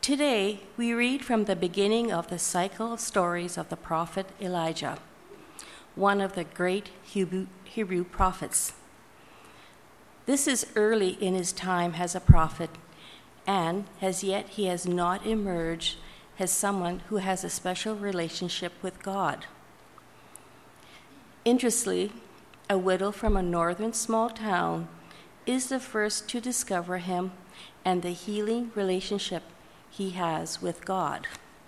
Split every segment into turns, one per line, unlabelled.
Today, we read from the beginning of the cycle of stories of the prophet Elijah, one of the great Hebrew prophets. This is early in his time as a prophet, and as yet he has not emerged as someone who has a special relationship with God. Interestingly, a widow from a northern small town is the first to discover him and the healing relationship he has with God.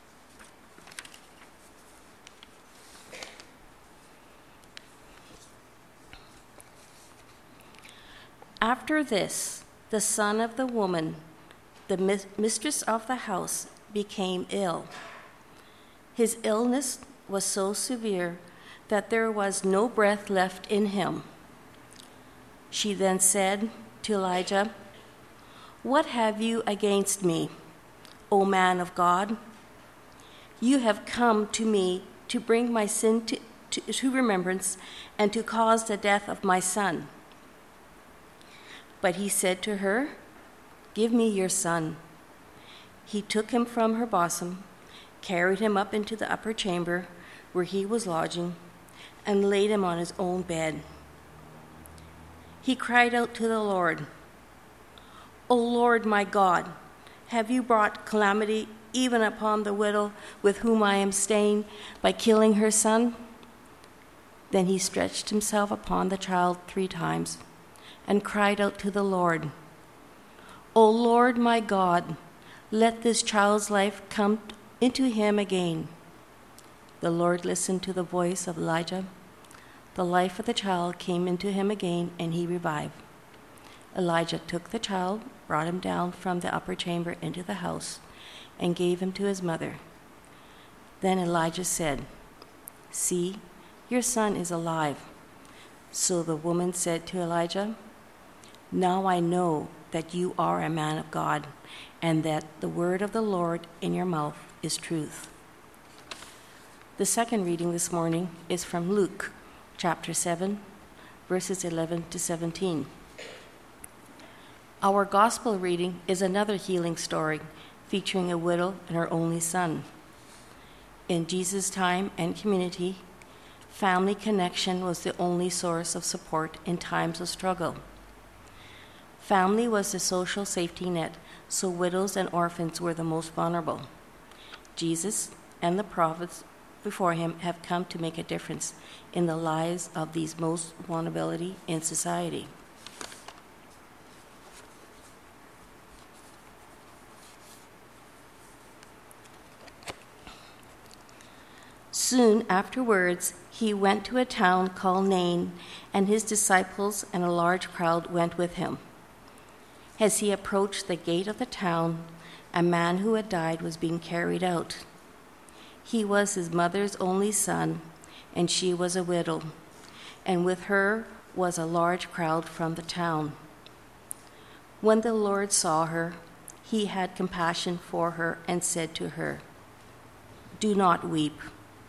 After this, the son of the woman, the mistress of the house, became ill. His illness was so severe that there was no breath left in him. She then said to Elijah, "What have you against me, O man of God? You have come to me to bring my sin to remembrance and to cause the death of my son." But he said to her, "Give me your son." He took him from her bosom, carried him up into the upper chamber where he was lodging, and laid him on his own bed. He cried out to the Lord, "O Lord my God, have you brought calamity even upon the widow with whom I am staying by killing her son?" Then he stretched himself upon the child 3 times and cried out to the Lord, "O Lord my God, let this child's life come into him again." The Lord listened to the voice of Elijah. The life of the child came into him again, and he revived. Elijah took the child, brought him down from the upper chamber into the house, and gave him to his mother. Then Elijah said, "See, your son is alive." So the woman said to Elijah, "Now I know that you are a man of God, and that the word of the Lord in your mouth is truth." The second reading this morning is from Luke, chapter 7, verses 11 to 17. Our gospel reading is another healing story featuring a widow and her only son. In Jesus' time and community, family connection was the only source of support in times of struggle. Family was the social safety net, so widows and orphans were the most vulnerable. Jesus and the prophets before him have come to make a difference in the lives of these most vulnerability in society. Soon afterwards, he went to a town called Nain, and his disciples and a large crowd went with him. As he approached the gate of the town, a man who had died was being carried out. He was his mother's only son, and she was a widow, and with her was a large crowd from the town. When the Lord saw her, he had compassion for her and said to her, "Do not weep."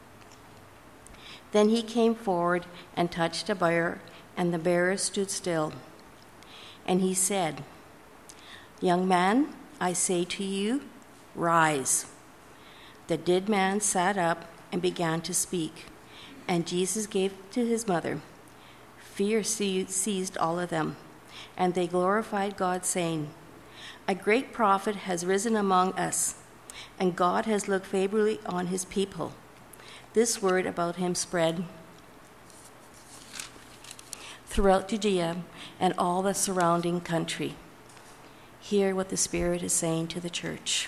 Then he came forward and touched a bier, and the bearer stood still. And he said, "Young man, I say to you, rise." The dead man sat up and began to speak, and Jesus gave to his mother. Fear seized all of them, and they glorified God, saying, "A great prophet has risen among us, and God has looked favorably on his people." This word about him spread throughout Judea and all the surrounding country. Hear what the Spirit is saying to the church.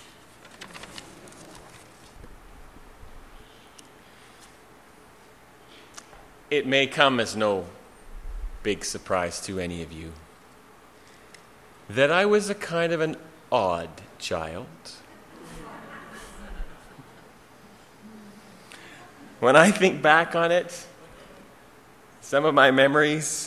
It may come as no big surprise to any of you that I was a kind of an odd child. When I think back on it, some of my memories,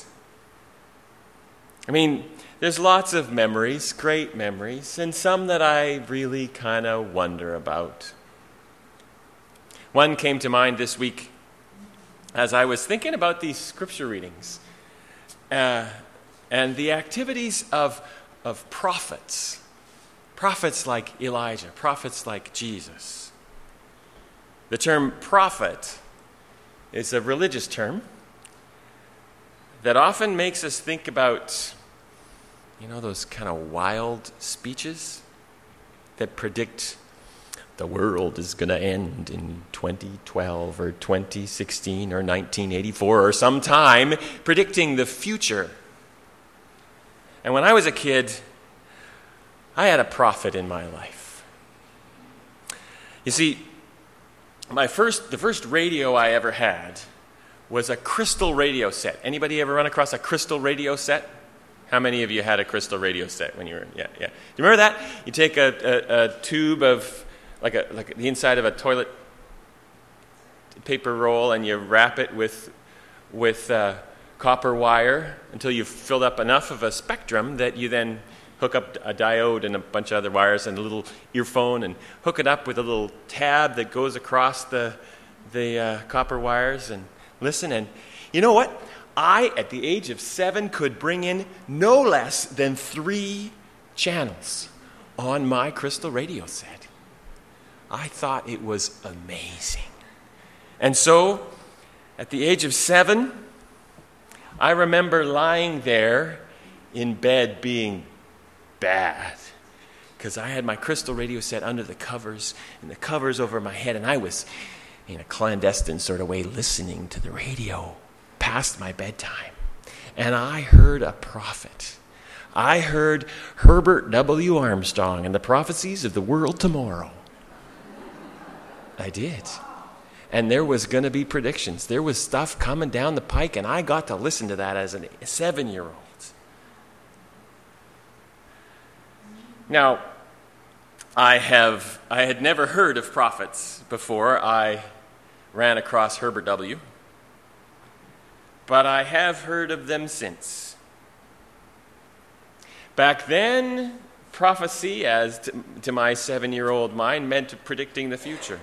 there's lots of memories, great memories, and some that I really kind of wonder about. One came to mind this week as I was thinking about these scripture readings and the activities of prophets Prophets like Elijah, prophets like Jesus. The term prophet is a religious term that often makes us think about, those kind of wild speeches that predict the world is going to end in 2012 or 2016 or 1984 or sometime, predicting the future. And when I was a kid, I had a prophet in my life. You see, the first radio I ever had was a crystal radio set. Anybody ever run across a crystal radio set? How many of you had a crystal radio set when you were? Yeah. Do you remember that? You take a tube of like the inside of a toilet paper roll, and you wrap it with copper wire until you've filled up enough of a spectrum that you then hook up a diode and a bunch of other wires and a little earphone and hook it up with a little tab that goes across the copper wires and listen. And you know what? I, at the age of 7, could bring in no less than 3 channels on my crystal radio set. I thought it was amazing. And so, at the age of 7, I remember lying there in bed being bad because I had my crystal radio set under the covers and the covers over my head, and I was in a clandestine sort of way listening to the radio past my bedtime. And I heard a prophet. I heard Herbert W. Armstrong and the prophecies of the world tomorrow. I did. And there was going to be predictions. There was stuff coming down the pike, and I got to listen to that as a 7-year-old. Now, I had never heard of prophets before I ran across Herbert W., but I have heard of them since. Back then, prophecy, as to my 7-year-old mind, meant predicting the future.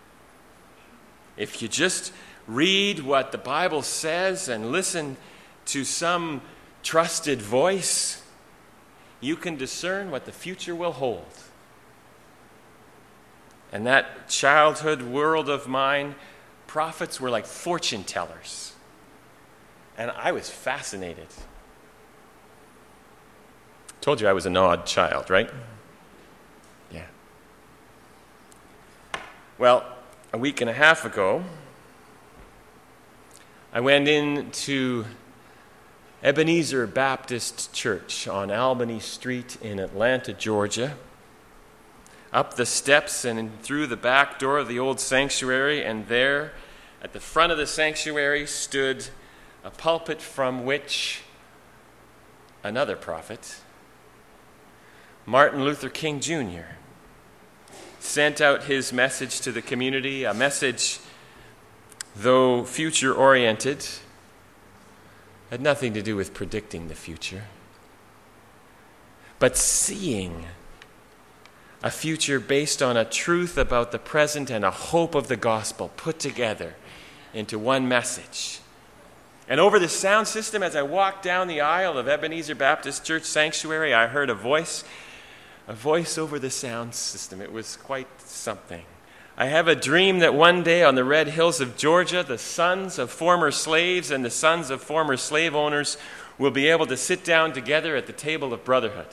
If you just read what the Bible says and listen to some trusted voice, you can discern what the future will hold. And that childhood world of mine, prophets were like fortune tellers. And I was fascinated. Told you I was an odd child, right? Yeah. Well, a week and a half ago, I went into Ebenezer Baptist Church on Albany Street in Atlanta, Georgia, up the steps and through the back door of the old sanctuary, and there at the front of the sanctuary stood a pulpit from which another prophet, Martin Luther King Jr., sent out his message to the community, a message, though future-oriented, had nothing to do with predicting the future, but seeing a future based on a truth about the present and a hope of the gospel put together into one message. And over the sound system, as I walked down the aisle of Ebenezer Baptist Church Sanctuary, I heard a voice over the sound system. It was quite something. I have a dream that one day on the red hills of Georgia, the sons of former slaves and the sons of former slave owners will be able to sit down together at the table of brotherhood.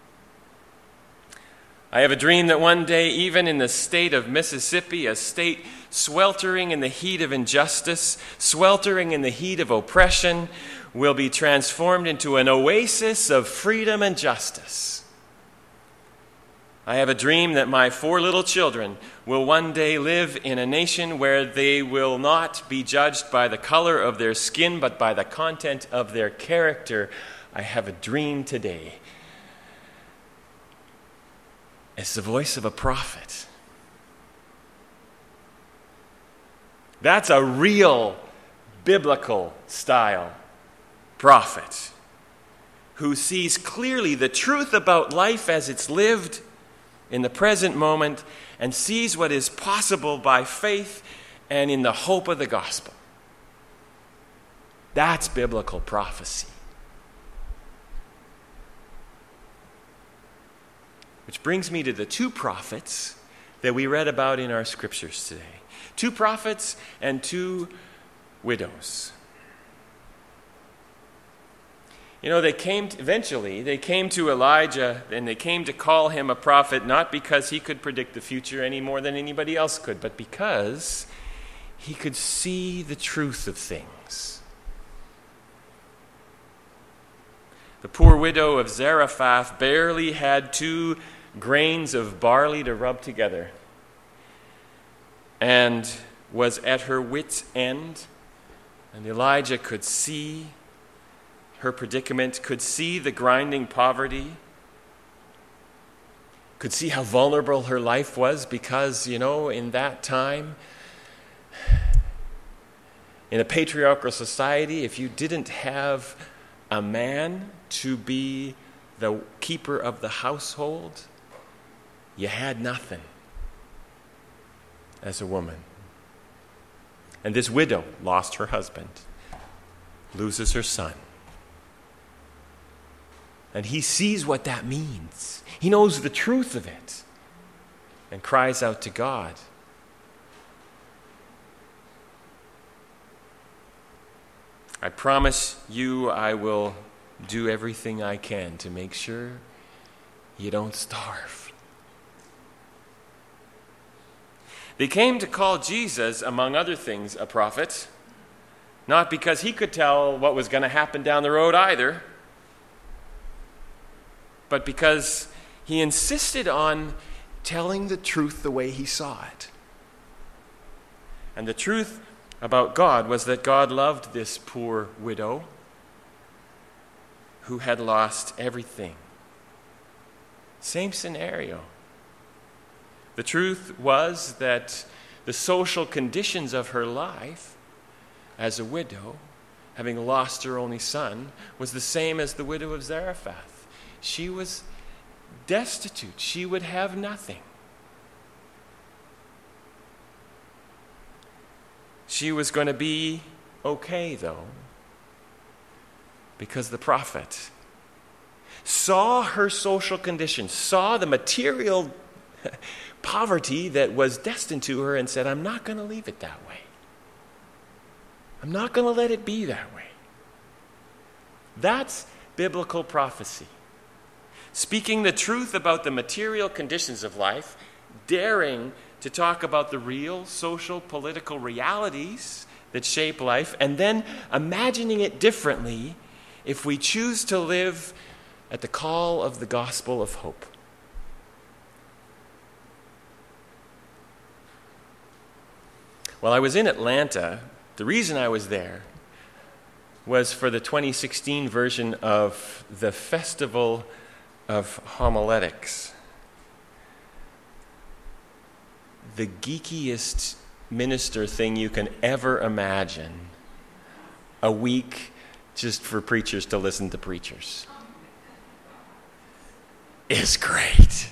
I have a dream that one day, even in the state of Mississippi, a state sweltering in the heat of injustice, sweltering in the heat of oppression, will be transformed into an oasis of freedom and justice. I have a dream that my 4 little children will one day live in a nation where they will not be judged by the color of their skin, but by the content of their character. I have a dream today. It's the voice of a prophet. That's a real biblical style prophet who sees clearly the truth about life as it's lived in the present moment and sees what is possible by faith and in the hope of the gospel. That's biblical prophecy. Which brings me to the two prophets that we read about in our scriptures today. Two prophets and two widows. You know, they came to Elijah and they came to call him a prophet not because he could predict the future any more than anybody else could, but because he could see the truth of things. The poor widow of Zarephath barely had 2 grains of barley to rub together and was at her wit's end. And Elijah could see her predicament, could see the grinding poverty, could see how vulnerable her life was because, you know, in that time, in a patriarchal society, if you didn't have a man to be the keeper of the household, you had nothing as a woman. And this widow lost her husband, loses her son. And he sees what that means. He knows the truth of it and cries out to God. I promise you I will do everything I can to make sure you don't starve. They came to call Jesus, among other things, a prophet, not because he could tell what was going to happen down the road either, but because he insisted on telling the truth the way he saw it. And the truth about God was that God loved this poor widow who had lost everything. Same scenario. The truth was that the social conditions of her life as a widow, having lost her only son, was the same as the widow of Zarephath. She was destitute. She would have nothing. She was going to be okay, though, because the prophet saw her social condition, saw the material poverty that was destined to her, and said, I'm not going to leave it that way. I'm not going to let it be that way. That's biblical prophecy. Speaking the truth about the material conditions of life, daring to talk about the real social, political realities that shape life, and then imagining it differently if we choose to live at the call of the gospel of hope. While I was in Atlanta, the reason I was there was for the 2016 version of the Festival of Homiletics. The geekiest minister thing you can ever imagine. A week just for preachers to listen to preachers. Is great.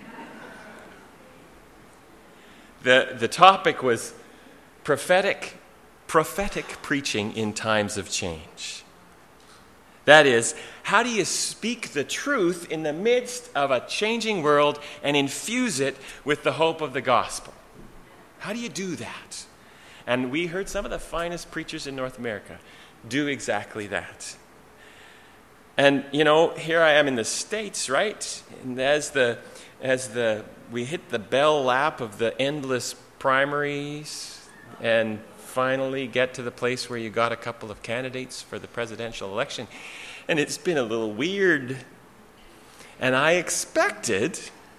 The topic was prophetic preaching in times of change. That is, how do you speak the truth in the midst of a changing world and infuse it with the hope of the gospel? How do you do that? And we heard some of the finest preachers in North America do exactly that. And, you know, here I am in the States, right? And as we hit the bell lap of the endless primaries and finally get to the place where you got a couple of candidates for the presidential election. And it's been a little weird. And I expected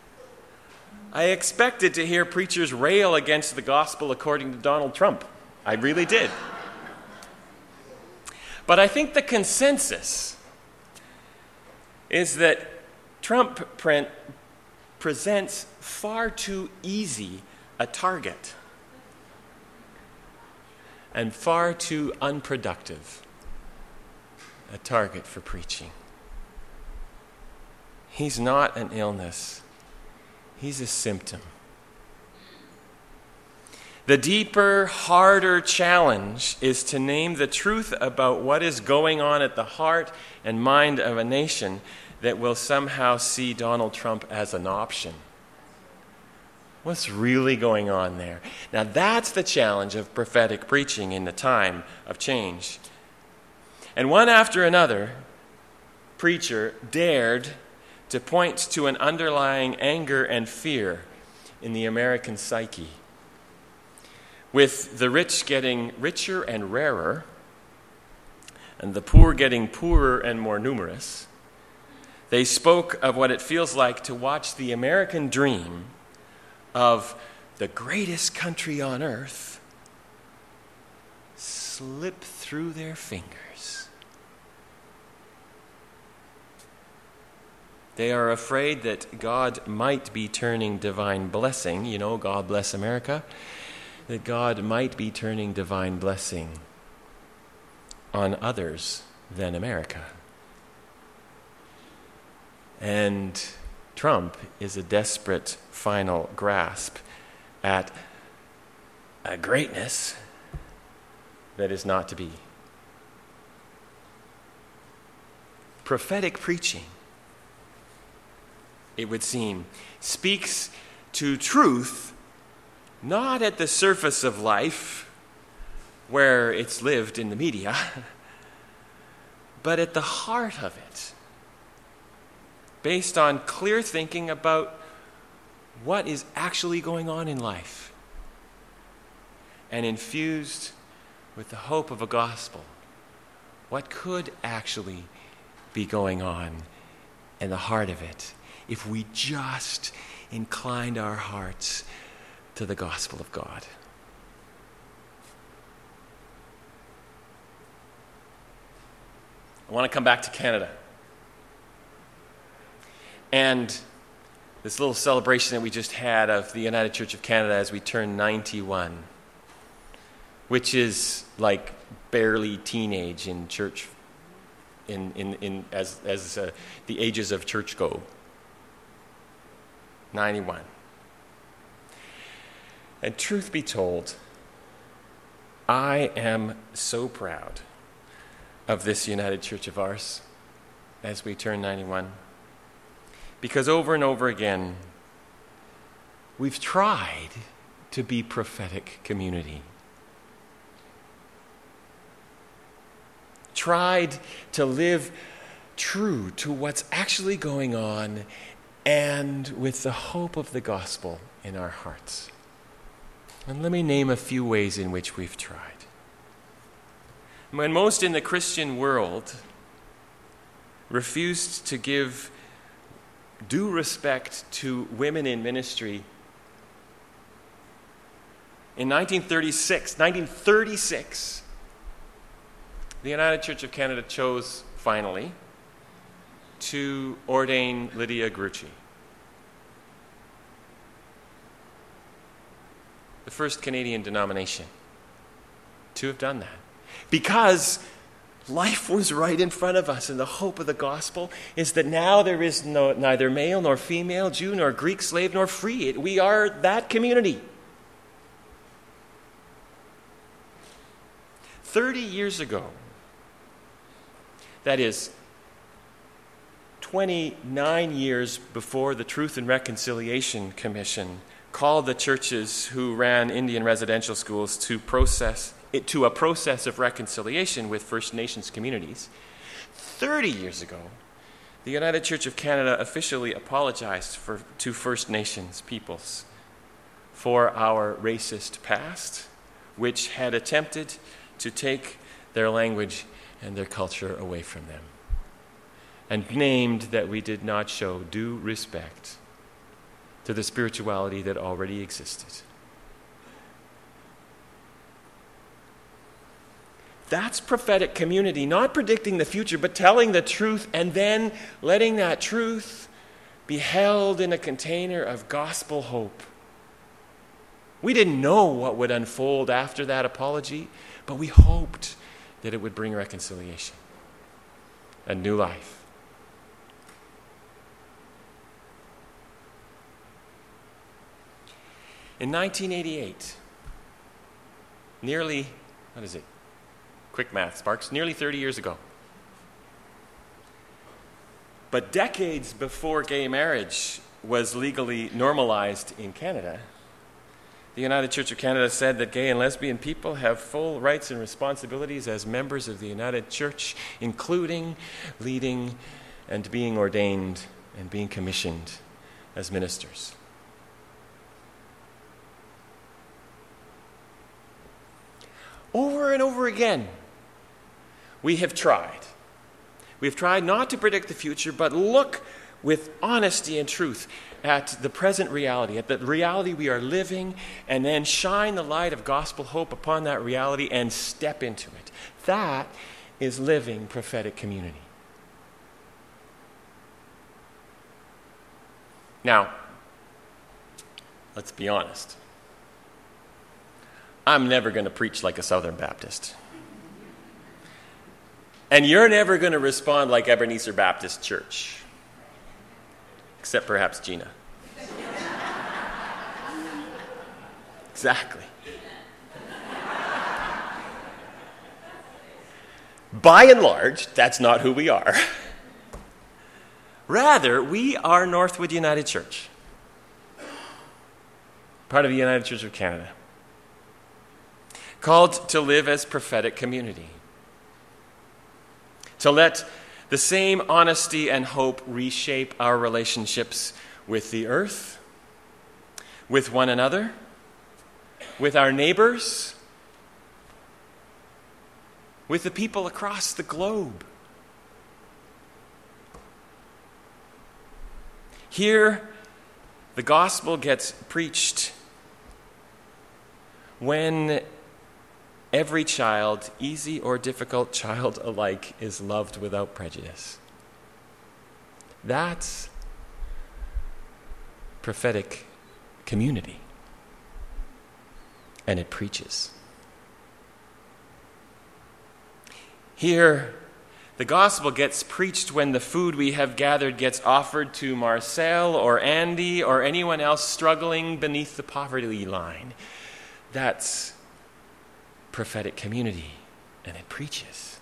to hear preachers rail against the gospel according to Donald Trump. I really did. But I think the consensus is that Trump presents far too easy a target and far too unproductive a target for preaching. He's not an illness. He's a symptom. The deeper, harder challenge is to name the truth about what is going on at the heart and mind of a nation that will somehow see Donald Trump as an option. What's really going on there? Now that's the challenge of prophetic preaching in the time of change. And one after another, preacher dared to point to an underlying anger and fear in the American psyche. With the rich getting richer and rarer, and the poor getting poorer and more numerous, they spoke of what it feels like to watch the American dream of the greatest country on earth slip through their fingers. They are afraid that God might be turning divine blessing, God bless America, that God might be turning divine blessing on others than America. And Trump is a desperate final grasp at a greatness that is not to be. Prophetic preaching, it would seem, speaks to truth not at the surface of life where it's lived in the media, but at the heart of it, based on clear thinking about what is actually going on in life, and infused with the hope of a gospel. What could actually be going on in the heart of it if we just inclined our hearts to the gospel of God? I want to come back to Canada. And this little celebration that we just had of the United Church of Canada as we turn 91, which is like barely teenage in church, as the ages of church go. 91. And truth be told, I am so proud of this United Church of ours as we turn 91. Because over and over again, we've tried to be prophetic community. Tried to live true to what's actually going on and with the hope of the gospel in our hearts. And let me name a few ways in which we've tried. When most in the Christian world refused to give due respect to women in ministry, in 1936, the United Church of Canada chose, finally, to ordain Lydia Grucci, the first Canadian denomination to have done that. Because life was right in front of us, and the hope of the gospel is that now there is neither male nor female, Jew nor Greek, slave nor free. We are that community. 30 years ago, that is 29 years before the Truth and Reconciliation Commission called the churches who ran Indian residential schools to a process of reconciliation with First Nations communities. 30 years ago, the United Church of Canada officially apologized to First Nations peoples for our racist past, which had attempted to take their language and their culture away from them, and named that we did not show due respect to the spirituality that already existed. That's prophetic community, not predicting the future, but telling the truth and then letting that truth be held in a container of gospel hope. We didn't know what would unfold after that apology, but we hoped that it would bring reconciliation and new life. In 1988, nearly 30 years ago, But decades before gay marriage was legally normalized in Canada, the United Church of Canada said that gay and lesbian people have full rights and responsibilities as members of the United Church, including leading and being ordained and being commissioned as ministers. Over and over again, we have tried. We've tried not to predict the future, but look with honesty and truth at the present reality, at the reality we are living, and then shine the light of gospel hope upon that reality and step into it. That is living prophetic community. Now, let's be honest. I'm never going to preach like a Southern Baptist. And you're never going to respond like Ebenezer Baptist Church. Except perhaps Gina. Exactly. By and large, that's not who we are. Rather, we are Northwood United Church, part of the United Church of Canada, called to live as prophetic community, to let the same honesty and hope reshape our relationships with the earth, with one another, with our neighbors, with the people across the globe. Here, the gospel gets preached when every child, easy or difficult child alike, is loved without prejudice. That's prophetic community. And it preaches. Here, the gospel gets preached when the food we have gathered gets offered to Marcel or Andy or anyone else struggling beneath the poverty line. That's prophetic community, and it preaches.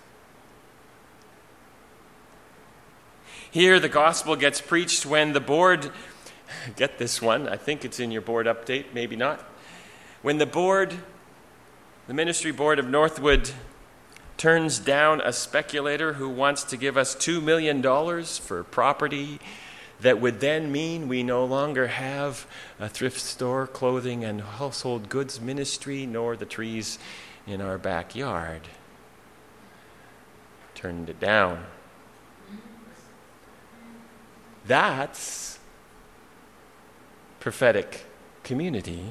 Here, the gospel gets preached when the board, get this one, I think it's in your board update, maybe not. When the ministry board of Northwood, turns down a speculator who wants to give us $2 million for property that would then mean we no longer have a thrift store, clothing, and household goods ministry, nor the trees in our backyard. Turned it down. That's prophetic community.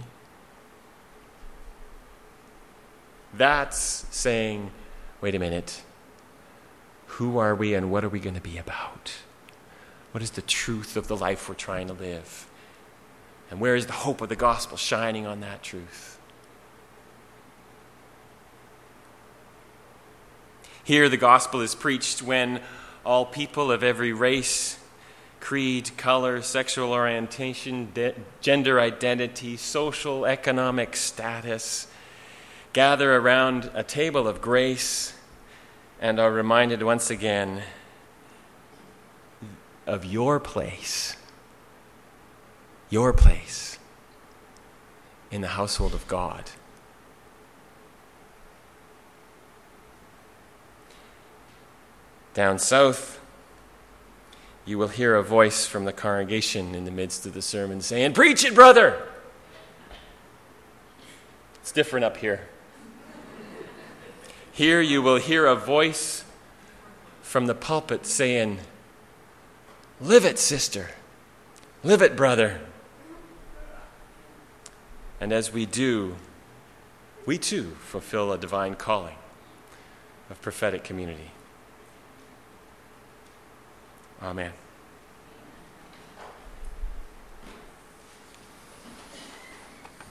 That's saying, wait a minute, who are we and what are we going to be about? What is the truth of the life we're trying to live? And where is the hope of the gospel shining on that truth? Here, the gospel is preached when all people of every race, creed, color, sexual orientation, gender identity, social, economic status, gather around a table of grace and are reminded once again of your place in the household of God. Down south, you will hear a voice from the congregation in the midst of the sermon saying, "Preach it, brother!" It's different up here. Here you will hear a voice from the pulpit saying, "Live it, sister. Live it, brother." And as we do, we too fulfill a divine calling of prophetic community. Amen.